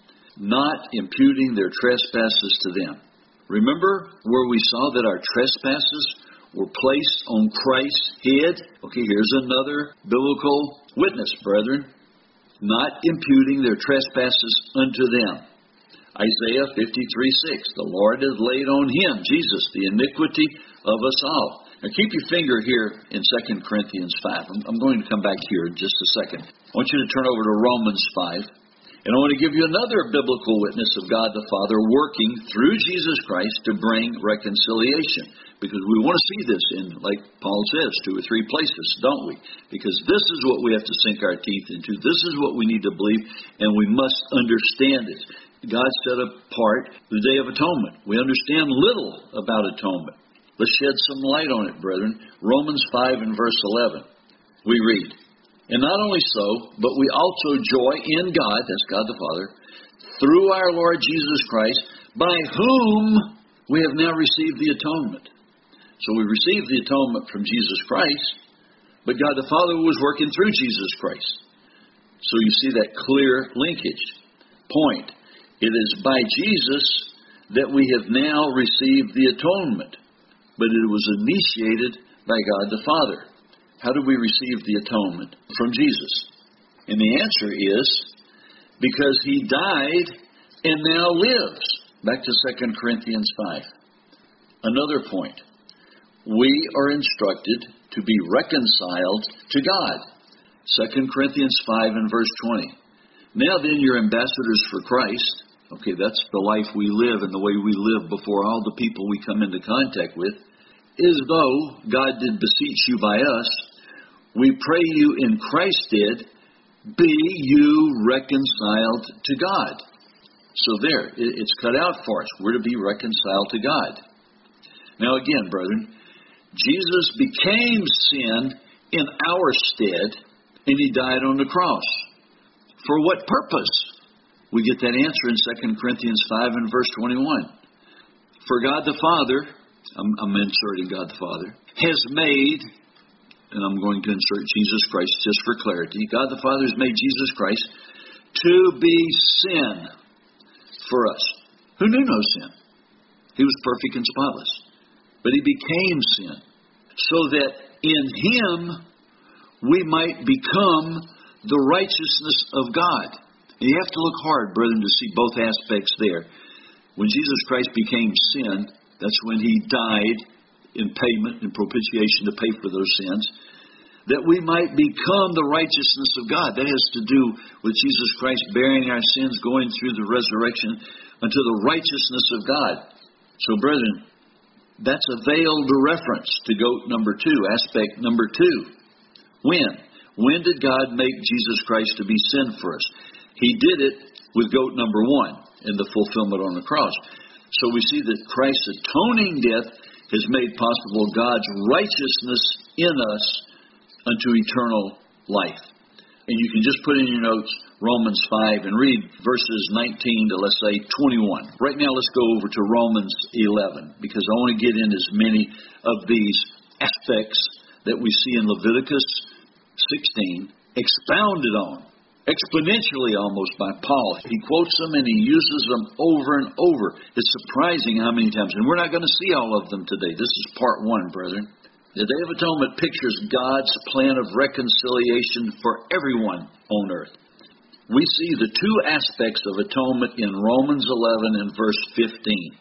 Not imputing their trespasses to them. Remember where we saw that our trespasses were placed on Christ's head? Okay, here's another biblical witness, brethren. Not imputing their trespasses unto them. Isaiah fifty-three six. The Lord has laid on him, Jesus, the iniquity of us all. Now keep your finger here in Second Corinthians five. I'm, I'm going to come back here in just a second. I want you to turn over to Romans five. And I want to give you another biblical witness of God the Father working through Jesus Christ to bring reconciliation. Because we want to see this in, like Paul says, two or three places, don't we? Because this is what we have to sink our teeth into. This is what we need to believe, and we must understand it. God set apart the Day of Atonement. We understand little about atonement. Let's shed some light on it, brethren. Romans five and verse eleven. We read, and not only so, but we also joy in God, that's God the Father, through our Lord Jesus Christ, by whom we have now received the atonement. So we received the atonement from Jesus Christ, but God the Father was working through Jesus Christ. So you see that clear linkage. Point. It is by Jesus that we have now received the atonement, but it was initiated by God the Father. How do we receive the atonement? From Jesus. And the answer is because he died and now lives. Back to Second Corinthians five. Another point. We are instructed to be reconciled to God. Second Corinthians five and verse twenty. Now then, you're ambassadors for Christ. Okay, that's the life we live and the way we live before all the people we come into contact with. As though God did beseech you by us, we pray you in Christ's stead, be you reconciled to God. So there, it's cut out for us. We're to be reconciled to God. Now again, brethren, Jesus became sin in our stead, and he died on the cross. For what purpose? We get that answer in Second Corinthians five and verse twenty-one. For God the Father, I'm, I'm inserting God the Father, has made, and I'm going to insert Jesus Christ just for clarity, God the Father has made Jesus Christ to be sin for us. Who knew no sin? He was perfect and spotless. But he became sin so that in him we might become the righteousness of God. And you have to look hard, brethren, to see both aspects there. When Jesus Christ became sin, that's when he died in payment and propitiation to pay for those sins, that we might become the righteousness of God. That has to do with Jesus Christ bearing our sins, going through the resurrection unto the righteousness of God. So, brethren, that's a veiled reference to goat number two, aspect number two. When? When did God make Jesus Christ to be sin for us? He did it with goat number one in the fulfillment on the cross. So we see that Christ's atoning death has made possible God's righteousness in us unto eternal life. And you can just put in your notes Romans five and read verses nineteen to, let's say, twenty-one. Right now, let's go over to Romans eleven, because I want to get in as many of these aspects that we see in Leviticus sixteen expounded on, exponentially almost, by Paul. He quotes them and he uses them over and over. It's surprising how many times. And we're not going to see all of them today. This is part one, brethren. The Day of Atonement pictures God's plan of reconciliation for everyone on earth. We see the two aspects of atonement in Romans eleven and verse fifteen.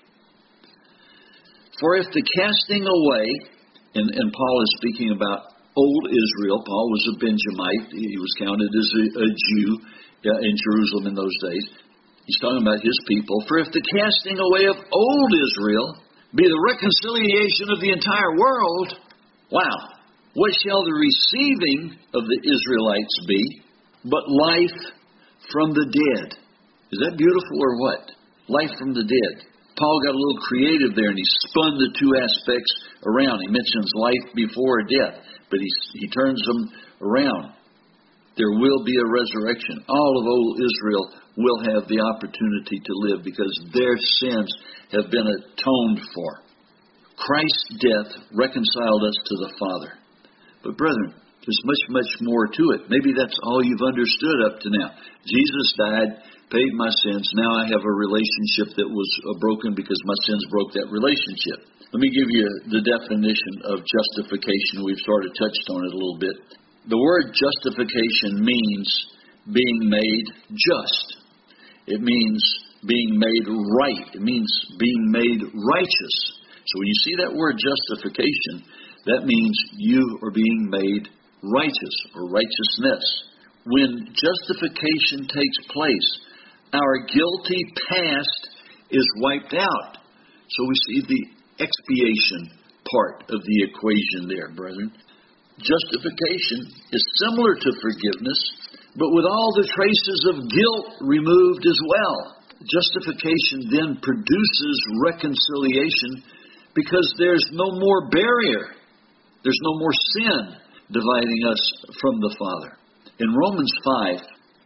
For if the casting away, and, and Paul is speaking about old Israel. Paul was a Benjamite. He was counted as a, a Jew uh, in Jerusalem in those days. He's talking about his people. For if the casting away of old Israel be the reconciliation of the entire world, wow, what shall the receiving of the Israelites be but life from the dead? Is that beautiful or what? Life from the dead. Paul got a little creative there, and he spun the two aspects around. He mentions life before death, but he, he turns them around. There will be a resurrection. All of old Israel will have the opportunity to live because their sins have been atoned for. Christ's death reconciled us to the Father. But brethren, there's much, much more to it. Maybe that's all you've understood up to now. Jesus died, paid my sins. Now I have a relationship that was broken because my sins broke that relationship. Let me give you the definition of justification. We've sort of touched on it a little bit. The word justification means being made just. It means being made right. It means being made righteous. So when you see that word justification, that means you are being made righteous or righteousness. When justification takes place, our guilty past is wiped out. So we see the expiation part of the equation there, brethren. Justification is similar to forgiveness, but with all the traces of guilt removed as well. Justification then produces reconciliation because there's no more barrier. There's no more sin dividing us from the Father. In Romans five,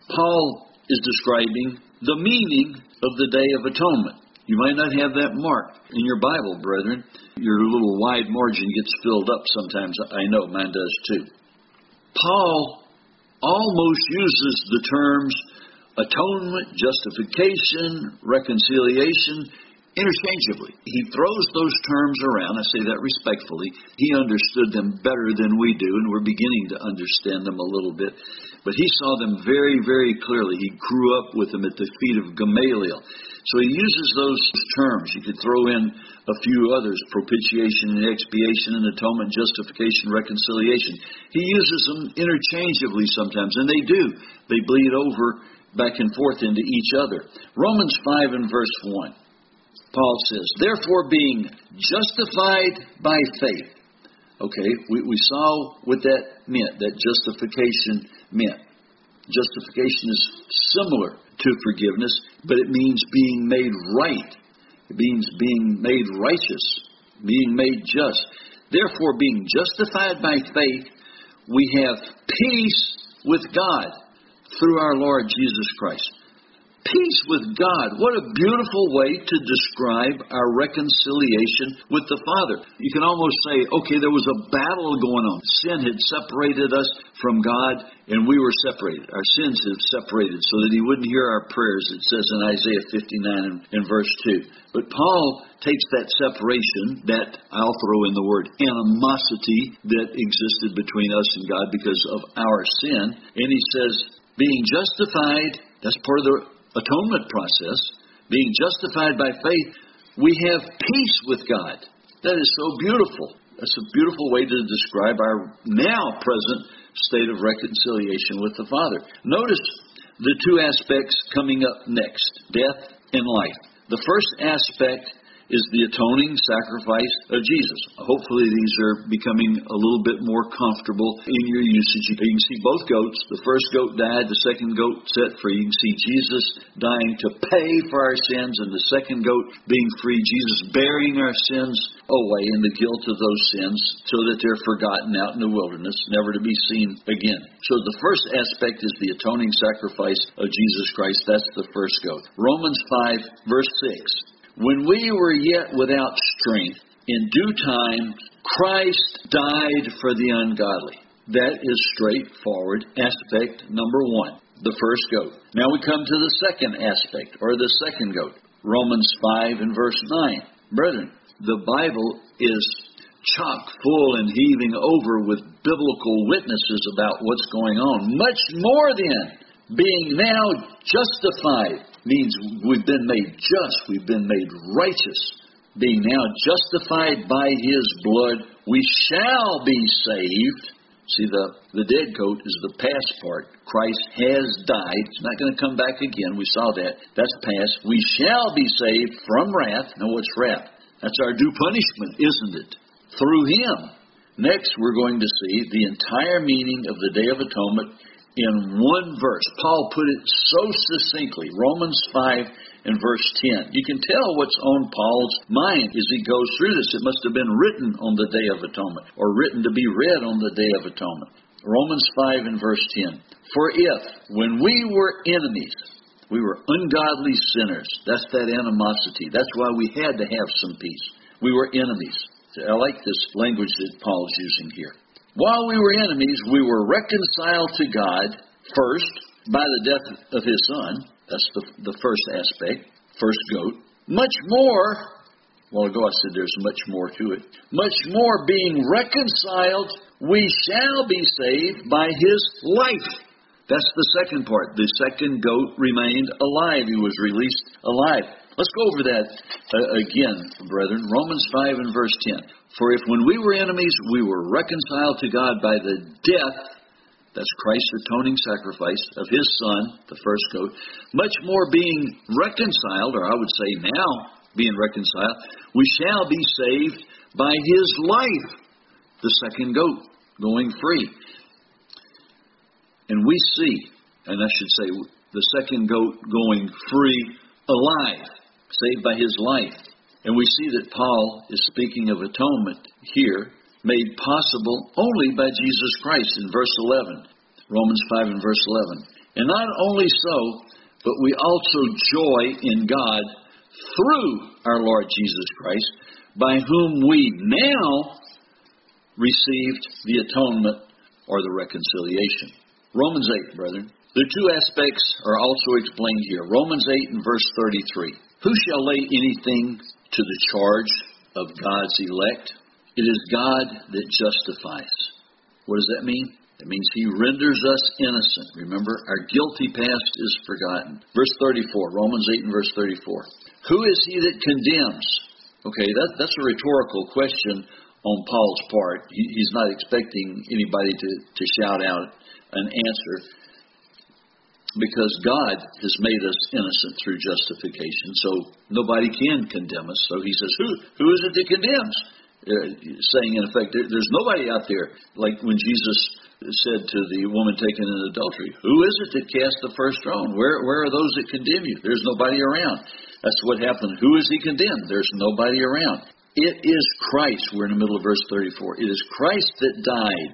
Paul is describing the meaning of the Day of Atonement. You might not have that marked in your Bible, brethren. Your little wide margin gets filled up sometimes. I know, mine does too. Paul almost uses the terms atonement, justification, reconciliation interchangeably. He throws those terms around. I say that respectfully. He understood them better than we do, and we're beginning to understand them a little bit. But he saw them very, very clearly. He grew up with them at the feet of Gamaliel. So he uses those terms. You could throw in a few others: propitiation and expiation and atonement, justification, reconciliation. He uses them interchangeably sometimes, and they do. They bleed over back and forth into each other. Romans five and verse one. Paul says, therefore being justified by faith. Okay, we, we saw what that meant, that justification meant. Justification is similar to forgiveness, but it means being made right. It means being made righteous, being made just. Therefore, being justified by faith, we have peace with God through our Lord Jesus Christ. Peace with God. What a beautiful way to describe our reconciliation with the Father. You can almost say, okay, there was a battle going on. Sin had separated us from God, and we were separated. Our sins had separated so that He wouldn't hear our prayers, it says in Isaiah fifty-nine and, and verse two. But Paul takes that separation, that I'll throw in the word animosity that existed between us and God because of our sin, and he says, being justified, that's part of the atonement process, being justified by faith, we have peace with God. That is so beautiful. That's a beautiful way to describe our now present state of reconciliation with the Father. Notice the two aspects coming up next, death and life. The first aspect is the atoning sacrifice of Jesus. Hopefully these are becoming a little bit more comfortable in your usage. You can see both goats. The first goat died, the second goat set free. You can see Jesus dying to pay for our sins, and the second goat being free, Jesus bearing our sins away in the guilt of those sins so that they're forgotten out in the wilderness, never to be seen again. So the first aspect is the atoning sacrifice of Jesus Christ. That's the first goat. Romans five, verse six. When we were yet without strength, in due time, Christ died for the ungodly. That is straightforward aspect number one, the first goat. Now we come to the second aspect, or the second goat. Romans five and verse nine. Brethren, the Bible is chock full and heaving over with biblical witnesses about what's going on. Much more then, being now justified, means we've been made just, we've been made righteous. Being now justified by His blood, we shall be saved. See, the, the dead coat is the past part. Christ has died. He's not going to come back again. We saw that. That's past. We shall be saved from wrath. Now, what's wrath? That's our due punishment, isn't it? Through Him. Next, we're going to see the entire meaning of the Day of Atonement in one verse. Paul put it so succinctly, Romans five and verse ten. You can tell what's on Paul's mind as he goes through this. It must have been written on the Day of Atonement, or written to be read on the Day of Atonement. Romans five and verse ten. For if, when we were enemies, we were ungodly sinners. That's that animosity. That's why we had to have some peace. We were enemies. I like this language that Paul's using here. While we were enemies, we were reconciled to God, first, by the death of His Son. That's the, the first aspect, first goat. Much more, a while ago I said there's much more to it. Much more, being reconciled, we shall be saved by His life. That's the second part. The second goat remained alive. He was released alive. Let's go over that uh, again, brethren. Romans five and verse ten. For if when we were enemies, we were reconciled to God by the death, that's Christ's atoning sacrifice of His Son, the first goat, much more being reconciled, or I would say now being reconciled, we shall be saved by His life, the second goat, going free. And we see, and I should say, the second goat going free alive, saved by His life. And we see that Paul is speaking of atonement here, made possible only by Jesus Christ in verse eleven. Romans five and verse eleven. And not only so, but we also joy in God through our Lord Jesus Christ, by whom we now received the atonement or the reconciliation. Romans eight, brethren. The two aspects are also explained here. Romans eight and verse thirty-three. Who shall lay anything to the charge of God's elect? It is God that justifies. What does that mean? It means He renders us innocent. Remember, our guilty past is forgotten. Verse thirty-four, Romans eight and verse thirty-four. Who is He that condemns? Okay, that, that's a rhetorical question on Paul's part. He, he's not expecting anybody to, to shout out an answer, because God has made us innocent through justification, so nobody can condemn us. So He says, who, who is it that condemns? Uh, saying, in effect, there, there's nobody out there. Like when Jesus said to the woman taken in adultery, who is it that cast the first stone? Where, where are those that condemn you? There's nobody around. That's what happened. Who is He condemned? There's nobody around. It is Christ. We're in the middle of verse thirty-four. It is Christ that died,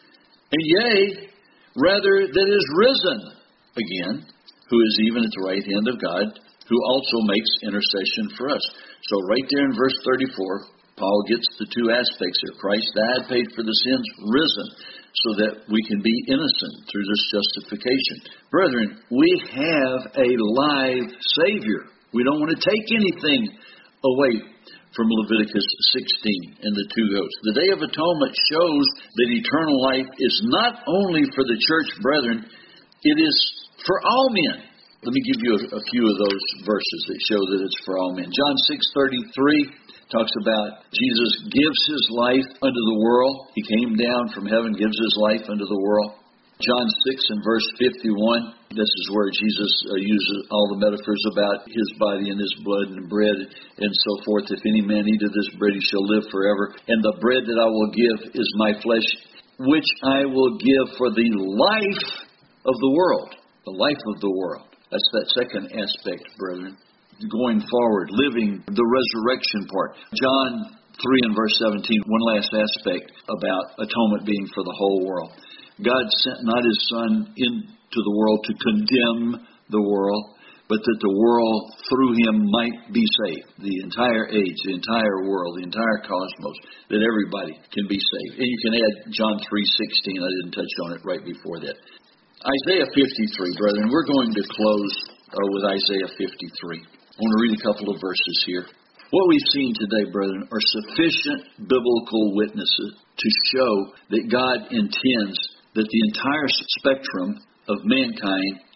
and yea, rather that is risen again, who is even at the right hand of God, who also makes intercession for us. So right there in verse thirty-four, Paul gets the two aspects here. Christ died, paid for the sins, risen, so that we can be innocent through this justification. Brethren, we have a live Savior. We don't want to take anything away from Leviticus sixteen and the two goats. The Day of Atonement shows that eternal life is not only for the church brethren, it is for all men. Let me give you a, a few of those verses that show that it's for all men. John six thirty-three talks about Jesus gives His life unto the world. He came down from heaven, gives His life unto the world. John six and verse fifty-one, this is where Jesus uh, uses all the metaphors about His body and His blood and bread and so forth. If any man eat of this bread, he shall live forever. And the bread that I will give is my flesh, which I will give for the life of the world. The life of the world. That's that second aspect, brethren. Going forward, living the resurrection part. John three and verse seventeen, one last aspect about atonement being for the whole world. God sent not His Son into the world to condemn the world, but that the world through Him might be saved. The entire age, the entire world, the entire cosmos, that everybody can be saved. And you can add John three sixteen. I didn't touch on it right before that. Isaiah fifty-three, brethren. We're going to close uh, with Isaiah fifty-three. I want to read a couple of verses here. What we've seen today, brethren, are sufficient biblical witnesses to show that God intends that the entire spectrum of mankind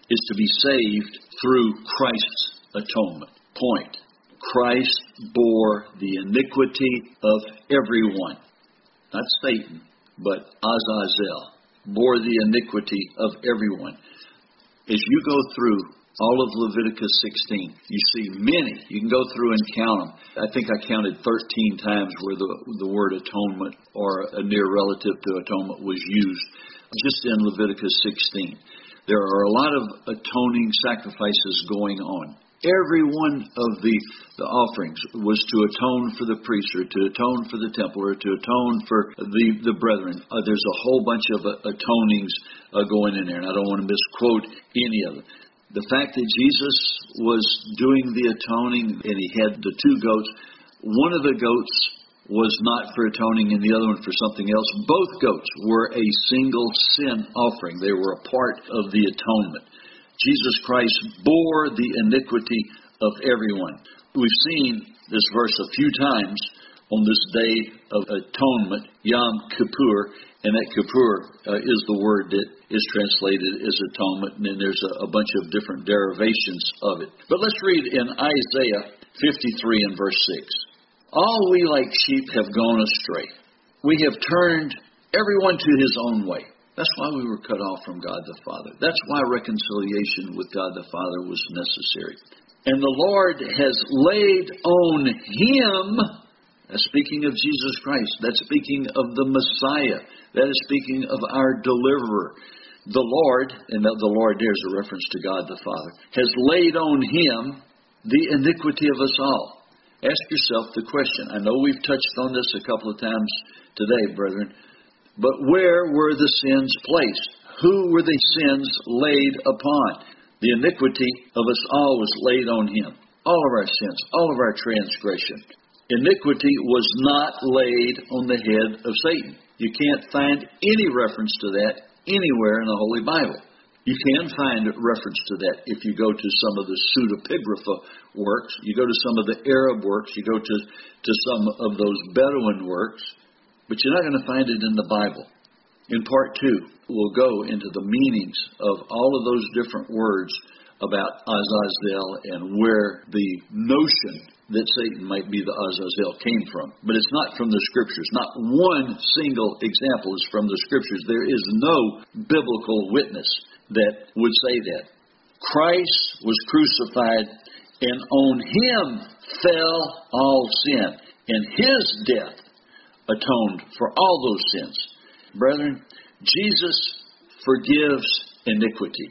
is to be saved through Christ's atonement. Point. Christ bore the iniquity of everyone. Not Satan, but Azazel. Bore the iniquity of everyone. As you go through all of Leviticus sixteen, you see many. You can go through and count them. I think I counted thirteen times where the, the word atonement or a near relative to atonement was used just in Leviticus sixteen. There are a lot of atoning sacrifices going on. Every one of the, the offerings was to atone for the priest, or to atone for the temple, or to atone for the, the brethren. Uh, there's a whole bunch of uh, atonings uh, going in there, and I don't want to misquote any of them. The fact that Jesus was doing the atoning, and he had the two goats, one of the goats was not for atoning and the other one for something else. Both goats were a single sin offering. They were a part of the atonement. Jesus Christ bore the iniquity of everyone. We've seen this verse a few times on this day of atonement, Yom Kippur, and that Kippur uh, is the word that is translated as atonement, and then there's a, a bunch of different derivations of it. But let's read in Isaiah fifty-three and verse six. All we like sheep have gone astray. We have turned everyone to his own way. That's why we were cut off from God the Father. That's why reconciliation with God the Father was necessary. And the Lord has laid on him, that's speaking of Jesus Christ, that's speaking of the Messiah, that is speaking of our deliverer. The Lord, and the Lord there is a reference to God the Father, has laid on him the iniquity of us all. Ask yourself the question. I know we've touched on this a couple of times today, brethren. But where were the sins placed? Who were the sins laid upon? The iniquity of us all was laid on him. All of our sins, all of our transgression. Iniquity was not laid on the head of Satan. You can't find any reference to that anywhere in the Holy Bible. You can find reference to that if you go to some of the pseudepigrapha works, you go to some of the Arab works, you go to, to some of those Bedouin works. But you're not going to find it in the Bible. In part two, we'll go into the meanings of all of those different words about Azazel and where the notion that Satan might be the Azazel came from. But it's not from the Scriptures. Not one single example is from the Scriptures. There is no biblical witness that would say that. Christ was crucified, and on him fell all sin. And his death atoned for all those sins. Brethren, Jesus forgives iniquity.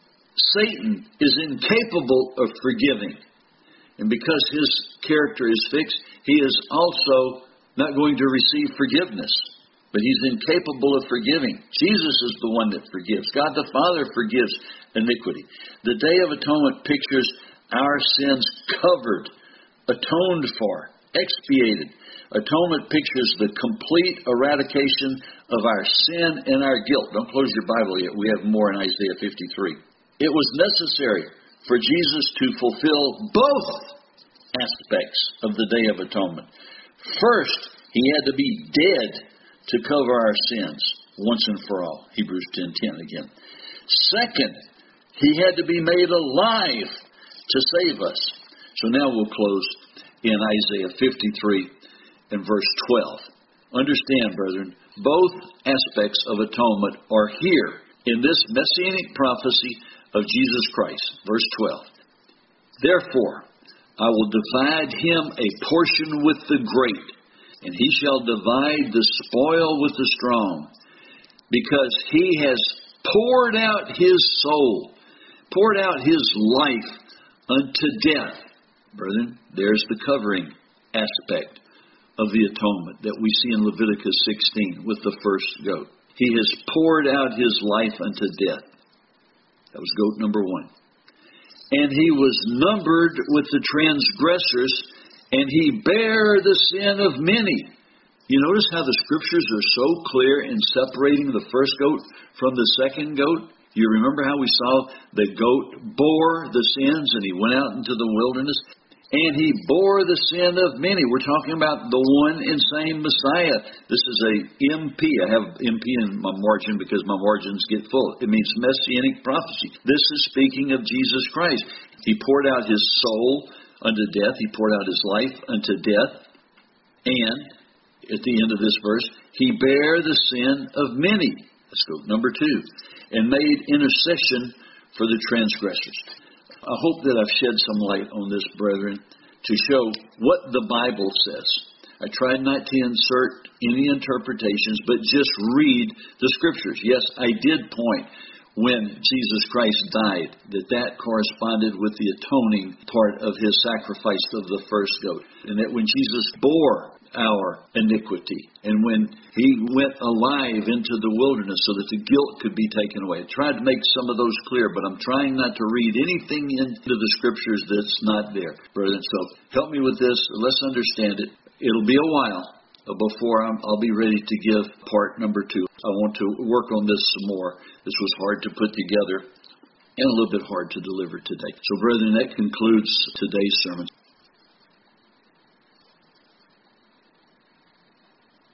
Satan is incapable of forgiving. And because his character is fixed, he is also not going to receive forgiveness. But he's incapable of forgiving. Jesus is the one that forgives. God the Father forgives iniquity. The Day of Atonement pictures our sins covered, atoned for, expiated. Atonement pictures the complete eradication of our sin and our guilt. Don't close your Bible yet. We have more in Isaiah fifty-three. It was necessary for Jesus to fulfill both aspects of the Day of Atonement. First, he had to be dead to cover our sins once and for all. Hebrews ten ten again. Second, he had to be made alive to save us. So now we'll close in Isaiah fifty-three and verse twelve. Understand, brethren, both aspects of atonement are here in this messianic prophecy of Jesus Christ. Verse twelve. Therefore, I will divide him a portion with the great, and he shall divide the spoil with the strong, because he has poured out his soul, poured out his life unto death. Brethren, there's the covering aspect of the atonement that we see in Leviticus sixteen with the first goat. He has poured out his life unto death. That was goat number one. And he was numbered with the transgressors, and he bare the sin of many. You notice how the Scriptures are so clear in separating the first goat from the second goat? You remember how we saw the goat bore the sins, and he went out into the wilderness? And he bore the sin of many. We're talking about the one and same Messiah. This is a M P. I have M P in my margin because my margins get full. It means Messianic prophecy. This is speaking of Jesus Christ. He poured out his soul unto death. He poured out his life unto death. And at the end of this verse, he bare the sin of many. Let's go. Number two. And made intercession for the transgressors. I hope that I've shed some light on this, brethren, to show what the Bible says. I tried not to insert any interpretations, but just read the Scriptures. Yes, I did point when Jesus Christ died that that corresponded with the atoning part of his sacrifice of the first goat. And that when Jesus bore our iniquity, and when he went alive into the wilderness so that the guilt could be taken away. I tried to make some of those clear, but I'm trying not to read anything into the Scriptures that's not there, brethren. So help me with this. Let's understand it. It'll be a while before I'm, I'll be ready to give part number two. I want to work on this some more. This was hard to put together and a little bit hard to deliver today. So, brethren, that concludes today's sermon.